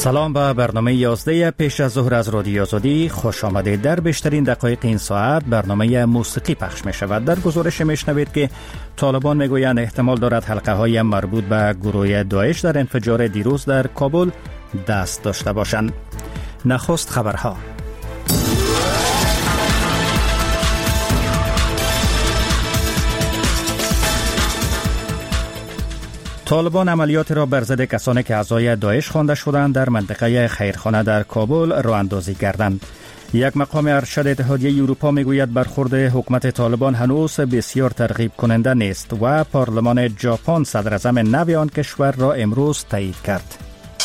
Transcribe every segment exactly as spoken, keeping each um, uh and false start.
سلام به برنامه یازده پیش از ظهر از رادیو آزادی خوش آمدید. در بیشترین دقایق این ساعت برنامه موسیقی پخش می شود. در گزارش می شنوید که طالبان می گویند احتمال دارد حلقه های مربوط به گروه داعش در انفجار دیروز در کابل دست داشته باشند. نخست خبرها. طالبان عملیات را بر ضد کسانی که اعضای داعش خوانده شدند در منطقه خیرخانه در کابل راه اندازی کردند. یک مقام ارشد اتحادیه اروپا میگوید برخورد حکومت طالبان هنوز بسیار ترغیب کننده نیست و پارلمان ژاپن صدراعظم نو آن کشور را امروز تایید کرد.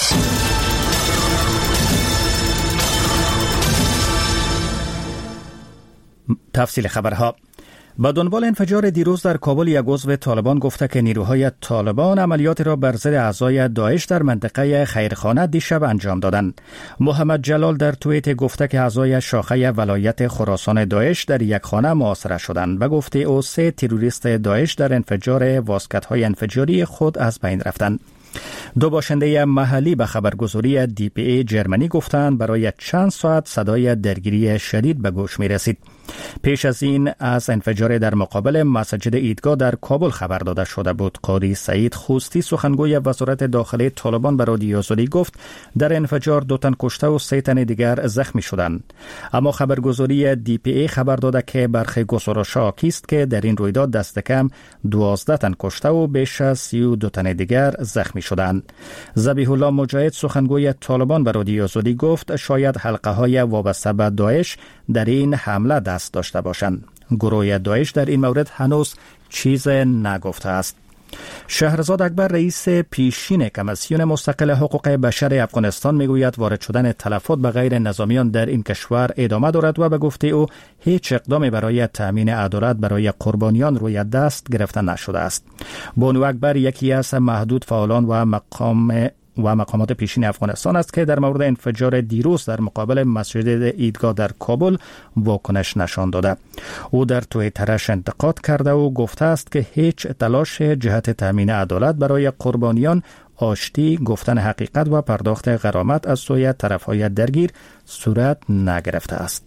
تفصیل خبرها. با دنبال انفجار دیروز در کابل، یک عضو طالبان گفته که نیروهای طالبان عملیات را بر ضد اعضای داعش در منطقه خیرخانه دیشب انجام دادند. محمد جلال در توییت گفته که اعضای شاخه ولایت خراسان داعش در یک خانه محاصره شدند و گفته او سه تروریست داعش در انفجار واسکت‌های انفجاری خود از بین رفتند. دو باشنده محلی به خبرگزاری دی پی ای جرمنی گفتند برای چند ساعت صدای درگیری شدید به گوش می رسید. پیش از این از انفجار در مقابل مسجد عیدگاه در کابل خبر داده شده بود. قاضی سعید خوستی سخنگوی وزارت داخلی طالبان به رادیو آزادی گفت در انفجار دو تن کشته و سه تن دیگر زخمی شدند. اما خبرگزاری دی پی ای خبر داده که برخی گزارش‌ها حاکیست که در این رویداد دست کم دوازده تن کشته و بیش از سی و دو تن دیگر زخمی شدند. ذبیح الله مجاهد سخنگوی طالبان به رادیو آزادی گفت شاید حلقه های وابسته به داعش در این حمله دست داشته باشند. گروه داعش در این مورد هنوز چیز نگفته است. شهرزاد اکبر رئیس پیشین کمیسیون مستقل حقوق بشر افغانستان میگوید وارد شدن تلفات به غیر نظامیان در این کشور ادامه دارد و به گفته او هیچ اقدامی برای تامین عدالت برای قربانیان روی دست گرفته نشده است. بانو اکبر یکی از محدود فعالان و مقام و مقامات پیشین افغانستان است که در مورد انفجار دیروز در مقابل مسجد عیدگاه در کابل واکنش نشان داده. او در توییترش انتقاد کرده و گفته است که هیچ تلاش جهت تامین عدالت برای قربانیان، آشتی، گفتن حقیقت و پرداخت غرامت از سوی طرف‌های درگیر صورت نگرفته است.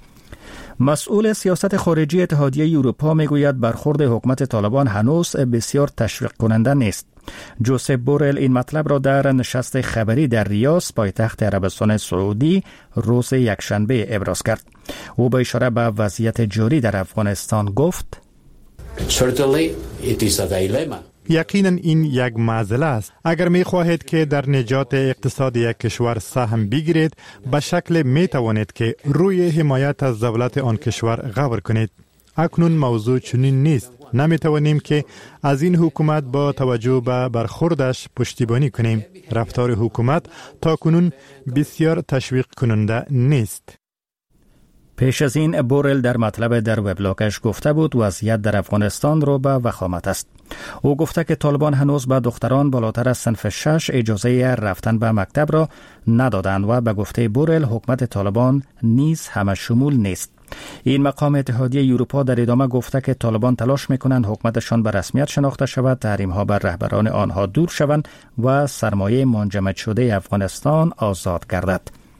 مسئول سیاست خارجی اتحادیه اروپا میگوید برخورد حکومت طالبان هنوز بسیار تشویق کننده نیست. جوزپ بورل این مطلب را در نشست خبری در ریاض پایتخت عربستان سعودی روز یکشنبه ابراز کرد. او با اشاره به وضعیت جاری در افغانستان گفت یقینا این یک معضله است. اگر می خواهید که در نجات اقتصاد یک کشور سهم بگیرید، به شکل می توانید که روی حمایت از دولت آن کشور غور کنید. اکنون موضوع چنین نیست. نمی توانیم که از این حکومت با توجه به برخوردش پشتیبانی کنیم. رفتار حکومت تا کنون بسیار تشویق کننده نیست. پیش از این بورل در مطلب در وبلاگش گفته بود وضعیت در افغانستان رو به وخامت است. او گفته که طالبان هنوز به دختران بالاتر از صنف شش اجازه رفتن به مکتب را ندادند و به گفته بورل حکومت طالبان نیز همه شمول نیست. این مقام اتحادیه اروپا در ادامه گفته که طالبان تلاش میکنند حکومتشان به رسمیت شناخته شود، تحریم ها بر رهبران آنها دور شوند و سرمایه منجمد شده افغانستان آزاد گردد.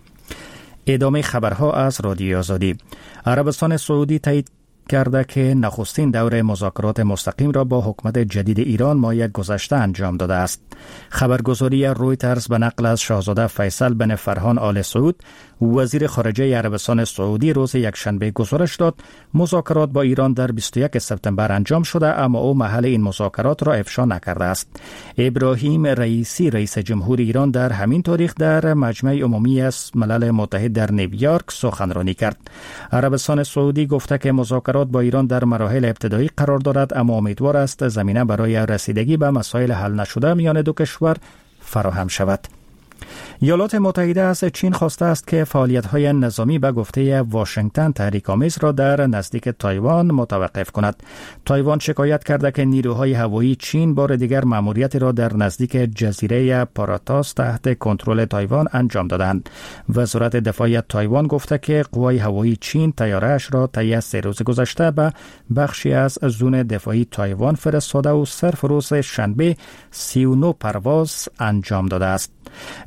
ادامه خبرها از رادیو آزادی. عربستان سعودی تایید کرده که نخستین دور مذاکرات مستقیم را با حکومت جدید ایران ماه گذشته انجام داده است. خبرگزاری رویترز به نقل از شاهزاده فیصل بن فرهان آل سعود وزیر خارجه عربستان سعودی روز یکشنبه گزارش داد مذاکرات با ایران در بیست و یک سپتامبر انجام شده، اما او محل این مذاکرات را افشا نکرده است. ابراهیم رئیسی رئیس جمهور ایران در همین تاریخ در مجمع عمومی از ملل متحد در نیویورک سخنرانی کرد. عربستان سعودی گفته که مذاکرات با ایران در مراحل ابتدایی قرار دارد، اما امیدوار است زمینه برای رسیدگی به مسائل حل نشده میان دو کشور فراهم شود. ایالات متحده از چین خواسته است که فعالیت‌های نظامی به گفته واشنگتن تحریک‌آمیز را در نزدیک تایوان متوقف کند. تایوان شکایت کرده که نیروهای هوایی چین بار دیگر مأموریتی را در نزدیک جزیره پاراتاس تحت کنترل تایوان انجام دادند. وزارت دفاع تایوان گفته که قوای هوایی چین طیاره‌اش را طی سه روز گذشته به بخشی از زون دفاعی تایوان فرستاده و صرف روز شنبه سی و نه پرواز انجام داده است.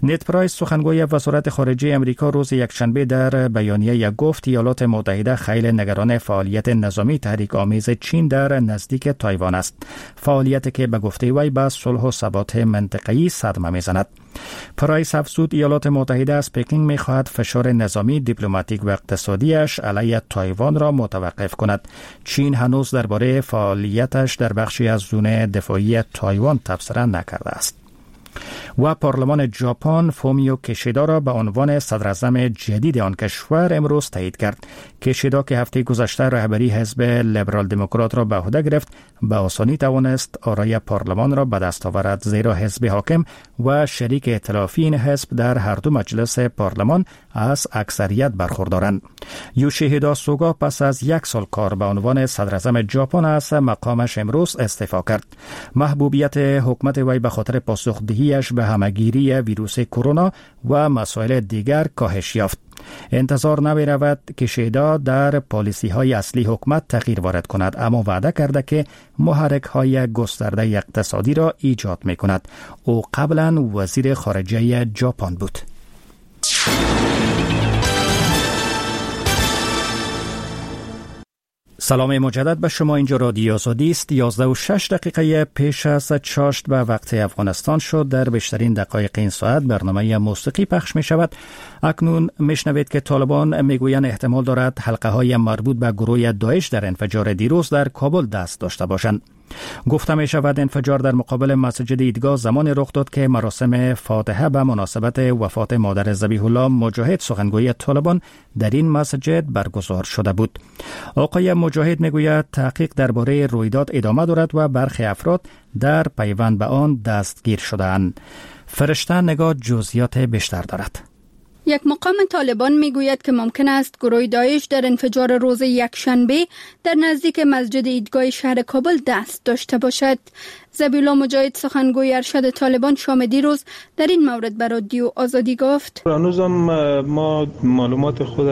نت پرایس سخنگوی وزارت خارجه امریکا روز یکشنبه در بیانیه گفت ایالات متحده خیلی نگران فعالیت نظامی تحریک آمیز چین در نزدیک تایوان است. فعالیتی که به گفته وی به صلح و ثبات منطقه‌ای صدمه می‌زند. پرایس افزود ایالات متحده از پکینگ می‌خواهد فشار نظامی، دیپلماتیک و اقتصادیش علیه تایوان را متوقف کند. چین هنوز درباره فعالیتش در بخشی از زون دفاعی تایوان تبصره نکرده است. و پارلمان ژاپن فومیو کشیدا را به عنوان صدراعظم جدید آن کشور امروز تایید کرد. کشیدا که هفته گذشته رهبری حزب لیبرال دموکرات را به عهده گرفت، به آسانی توانست آرای پارلمان را به دست آورد، زیرا حزب حاکم و شریک ائتلافی این حزب در هر دو مجلس پارلمان از اکثریت برخوردارند. یوشیهیدا سوگا پس از یک سال کار به عنوان صدراعظم ژاپن از مقامش امروز استعفا کرد. محبوبیت حکومت وی به خاطر پاسخدهیش به همهگیری ویروس کرونا و مسائل دیگر کاهش یافت. انتظار نمی رود که کشیدا در پالیسی های اصلی حکومت تغییر وارد کند، اما وعده کرده که محرک های گسترده اقتصادی را ایجاد می کند. او قبلا وزیر خارجه ژاپن بود. سلام مجدد به شما. اینجا رادیو آزادی است. یازده و شش دقیقه پیش از چاشت به وقت افغانستان شد. در بیشترین دقایق این ساعت برنامه موسیقی پخش می شود. اکنون می شنوید که طالبان می گویند احتمال دارد حلقه های مربوط به گروه داعش در انفجار دیروز در کابل دست داشته باشند. گفته می شود انفجار در مقابل مسجد عیدگاه زمان رخ داد که مراسم فاتحه به مناسبت وفات مادر ذبیح الله مجاهد سخنگوی طالبان در این مسجد برگزار شده بود. آقای مجاهد می گوید تحقیق درباره رویداد ادامه دارد و برخی افراد در پیوند به آن دستگیر شده‌اند. فرشته نگاه جزئیات بیشتر دارد. یک مقام طالبان میگوید که ممکن است گروه داعش در انفجار روز یکشنبه در نزدیک مسجد عیدگاه شهر کابل دست داشته باشد. ذبیح الله مجاهد سخنگوی ارشد طالبان شام دیروز در این مورد به رادیو آزادی گفت: هنوز هم ما معلومات خود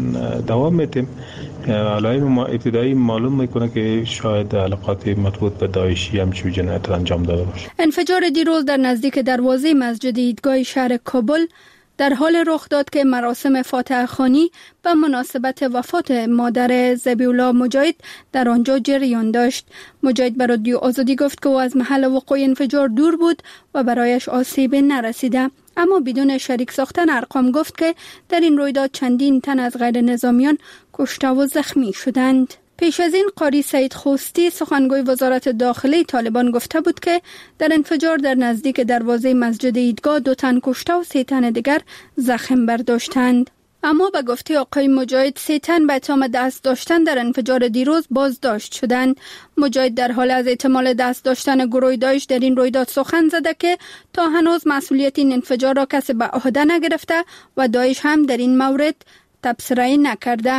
دوام میدیم. علائم ما ابتدایی معلوم میکنه که شاید علاقات مربوط به داعشی هم چه جنایت انجام داده باشه. انفجار دیروز در نزدیک دروازه مسجد عیدگاه شهر کابل در حال رخ داد که مراسم فاتحه خوانی به مناسبت وفات مادر ذبیح الله مجاهد در آنجا جریان داشت. مجاهد به رادیو آزادی گفت که او از محل وقوع انفجار دور بود و برایش آسیب نرسیده، اما بدون شریک ساختن ارقام گفت که در این رویداد چندین تن از غیر نظامیان کشته و زخمی شدند. پیش از این قاری سعید خوستی سخنگوی وزارت داخلی طالبان گفته بود که در انفجار در نزدیک دروازه مسجد عیدگاه دو تن کشته و سه تن دیگر زخم برداشتند. اما به گفته آقای مجاهد سه تن به اتهام دست داشتن در انفجار دیروز بازداشت شدند. مجاهد در حال از احتمال دست داشتن گروه داعش در این رویداد سخن زده که تا هنوز مسئولیت این انفجار را کسی به عهده نگرفته و داعش هم در این مورد تبصره نکرده.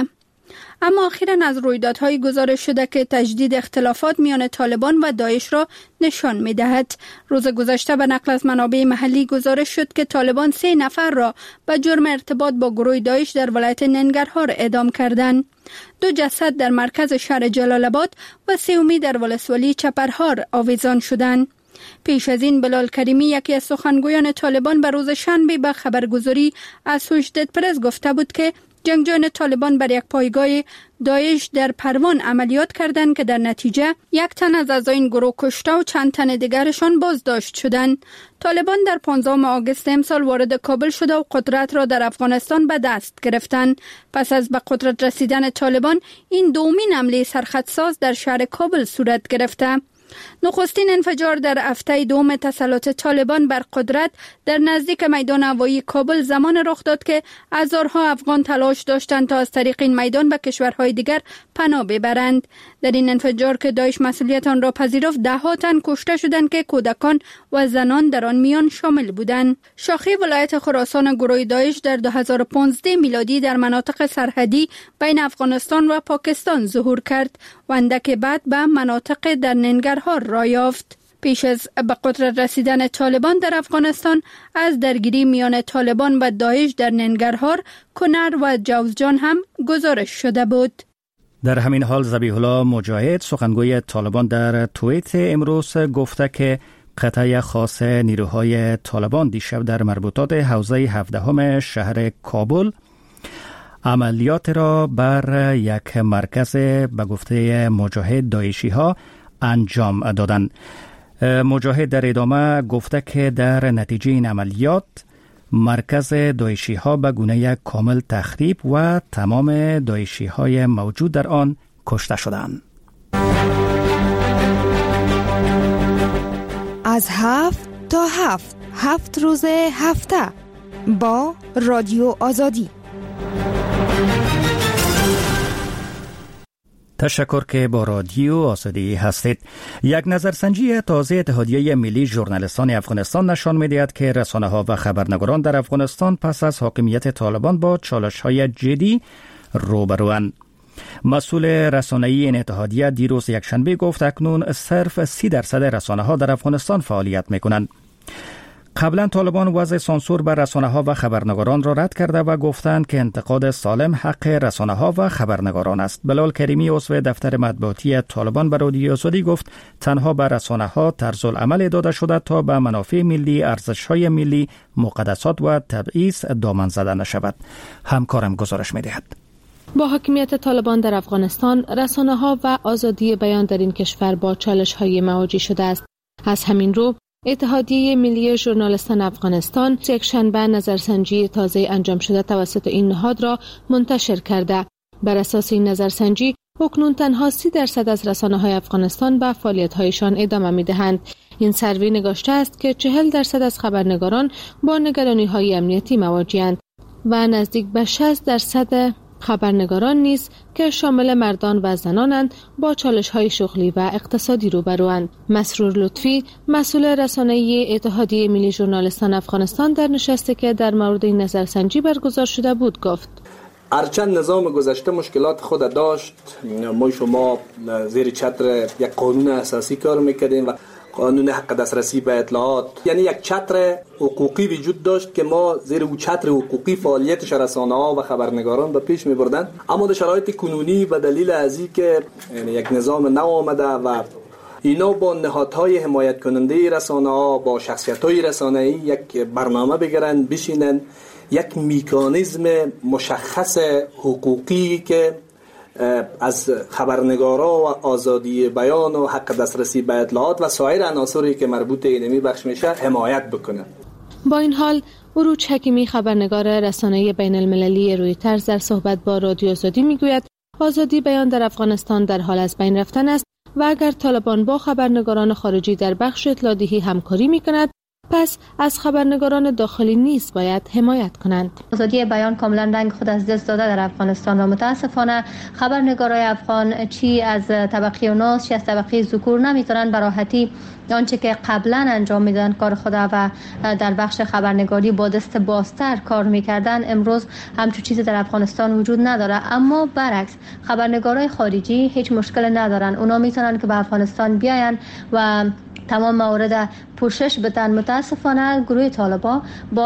اما اخیراً از رویدادهای گزارش شده که تجدید اختلافات میان طالبان و داعش را نشان می‌دهد. روز گذشته به نقل از منابع محلی گزارش شد که طالبان سه نفر را به جرم ارتباط با گروه داعش در ولایت ننگرهار اعدام کردند. دو جسد در مرکز شهر جلال آباد و سومی در ولسوالی چپرهار آویزان شدند. پیش از این بلال کریمی یکی از سخنگویان طالبان به روز شنبه به خبرگزاری اسوشیتد پرس گفته بود که جنگجویان طالبان بر یک پایگاه داعش در پروان عملیات کردند که در نتیجه یک تن از اعضای این گروه کشته و چند تن دیگرشان بازداشت شدند. طالبان در پانزدهم آگوست امسال وارد کابل شده و قدرت را در افغانستان به دست گرفتند. پس از به قدرت رسیدن طالبان این دومین حمله سرخطساز در شهر کابل صورت گرفته. نخستین انفجار در هفته دوم تسلط طالبان بر قدرت در نزدیک میدان هوایی کابل زمان رخ داد که هزارها افغان تلاش داشتند تا از طریق این میدان به کشورهای دیگر پناه ببرند. در این انفجار که داعش مسئولیت آن را پذیرفت، ده ها تن کشته شدند که کودکان و زنان در آن میان شامل بودند. شاخه ولایت خراسان گروه داعش در دو هزار و پانزده میلادی در مناطق سرحدی بین افغانستان و پاکستان ظهور کرد و اندک بعد به مناطق در ننگرهار را یافت. پیش از به قدرت رسیدن طالبان در افغانستان از درگیری میان طالبان و داعش در ننگرهار، کنر و جوزجان هم گزارش شده بود. در همین حال ذبیح الله مجاهد سخنگوی طالبان در توییت امروز گفته که قطعه خاص نیروهای طالبان دیشب در مربوطات حوزه هفدهم شهر کابل عملیات را بر یک مرکز به گفته مجاهد داعشی ها انجام دادند. مجاهد در ادامه گفته که در نتیجه این عملیات مرکز داعشی ها به گونه کامل تخریب و تمام داعشی های موجود در آن کشته شدند. از هفت تا هفت هفت روز هفته با رادیو آزادی. تشکر که با رادیو آزادی هستید. یک نظرسنجی تازه اتحادیه ملی ژورنالیستان افغانستان نشان می‌دهد که رسانه‌ها و خبرنگاران در افغانستان پس از حاکمیت طالبان با چالش‌های جدی روبروند. مسئول رسانه‌ای این اتحادیه دیروز یکشنبه گفت اکنون صرف سی درصد رسانه‌ها در افغانستان فعالیت می‌کنند. قبلا طالبان وضع سانسور بر رسانه‌ها و خبرنگاران را رد کرده و گفتند که انتقاد سالم حق رسانه‌ها و خبرنگاران است. بلال کریمی عضو دفتر مطبوعاتی طالبان به رادیو آزادی گفت تنها بر رسانه‌ها طرز العمل داده شده تا به منافع ملی، ارزش‌های ملی، مقدسات و تبعیض دامن زده نشود. همکارم گزارش می‌دهد. با حاکمیت طالبان در افغانستان، رسانه‌ها و آزادی بیان در این کشور با چالش‌های مواجه شده است. از همین رو اتحادیه ملی ژورنالیستان افغانستان یک شنبه نظرسنجی تازه انجام شده توسط این نهاد را منتشر کرده. بر اساس این نظرسنجی اکنون تنها سی درصد از رسانه‌های افغانستان به فعالیت‌هایشان ادامه می‌دهند. این سروی نگاشته است که چهل درصد از خبرنگاران با نگرانی‌های امنیتی مواجه‌اند و نزدیک به شصت درصد خبرنگاران نیز که شامل مردان و زنانند با چالش‌های شغلی و اقتصادی روبروند. مسرور لطفی، مسئول رسانه‌ای اتحادیه ملی ژورنالیستان افغانستان در نشستی که در مورد این نظرسنجی برگزار شده بود گفت: هرچند نظام گذشته مشکلات خود داشت، ما شما زیر چتر یک قانون اساسی کار میکردیم و قانون حق دسترسی به اطلاعات، یعنی یک چتر حقوقی وجود داشت که ما زیر او چتر حقوقی فعالیت رسانه‌ها و خبرنگاران به پیش می‌بردند. اما در شرایط کنونی به دلیل از اینکه یعنی یک نظام نو آمده و اینا با نهادهای حمایت کننده رسانه‌ها، با شخصیت‌های رسانه‌ای یک برنامه بگیرن، بشینن یک مکانیزم مشخص حقوقی که از خبرنگارا و آزادی بیان و حق دسترسی به اطلاعات و سایر عناصری که مربوط اینمی بخش میشه حمایت بکنه. با این حال عروج حکیمی، خبرنگار رسانه بین المللی رویترز، در صحبت با رادیو آزادی میگوید آزادی بیان در افغانستان در حال از بین رفتن است و اگر طالبان با خبرنگاران خارجی در بخش اطلاع‌دهی همکاری میکند، پس از خبرنگاران داخلی نیز باید حمایت کنند. آزادی بیان کاملا رنگ خود از دست داده در افغانستان و متاسفانه خبرنگارای افغان چی از طبقه اوناس چی از طبقه ذکور نمیتونن به راحتی آنچه که قبلا انجام میدادن کار خود و در بخش خبرنگاری با دست بازتر کار میکردن، امروز همچون چیزی در افغانستان وجود نداره. اما برعکس خبرنگارای خارجی هیچ مشکل ندارن، اونا میتونن که به افغانستان بیاین و تمام موارد پوشش بدن. متاسفانه گروه طالبان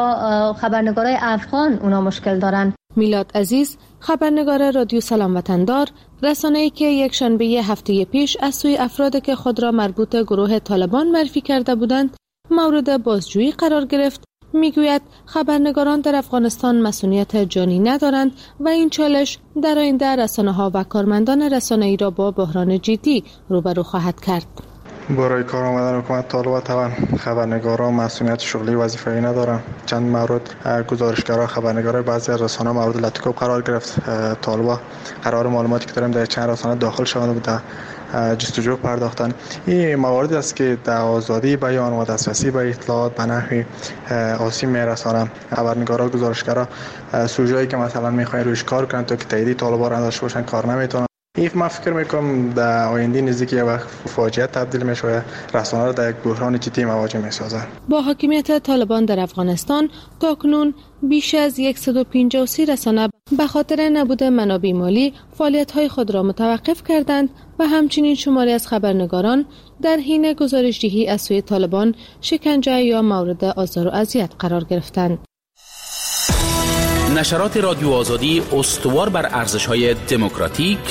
با خبرنگارای افغان اونا مشکل دارن. میلاد عزیز، خبرنگار رادیو سلام وطندار، رسانه‌ای که یک شنبه هفته پیش از سوی افرادی که خود را مربوط گروه طالبان معرفی کرده بودند مورد بازجویی قرار گرفت، میگوید خبرنگاران در افغانستان مسئولیت جانی ندارند و این چالش در آینده رسانه‌ها و کارمندان رسانه‌ای را با بحران جدی روبرو خواهد کرد. برای کار آمدن حکومت طالبان طبعا خبرنگاران مسئولیت شغلی وظیفه‌ای ندارن. چند مورد گزارشگرها خبرنگارای بعضی از رسانه‌ها مورد لطیکوب قرار گرفت. طالبان قرار معلوماتی که داریم در چند رسانه داخل شوند و در جستجو پرداختن. این مواردی است که در آزادی بیان و دسترسی به اطلاعات به نحوی آسیب میرسانند. خبرنگارا، گزارشگرها سوژه‌ای که مثلا می‌خواین روش کار کنن تا که تایید طالبان را داشته باشن کار نمی‌تونن. این من فکر میکنم در آینده نزدیک یک وقت فاجعه تبدیل میشه، رسانه را در یک بحران جدی مواجه میسازه. با حاکمیت طالبان در افغانستان تاکنون بیش از صد و پنجاه و سه رسانه به خاطر نبود منابع مالی فعالیت‌های خود را متوقف کردند و همچنین شماری از خبرنگاران در حین گزارش‌دهی از سوی طالبان شکنجه یا مورد آزار و اذیت قرار گرفتند. نشرات رادیو آزادی استوار بر ارزش‌های دموکراتیک،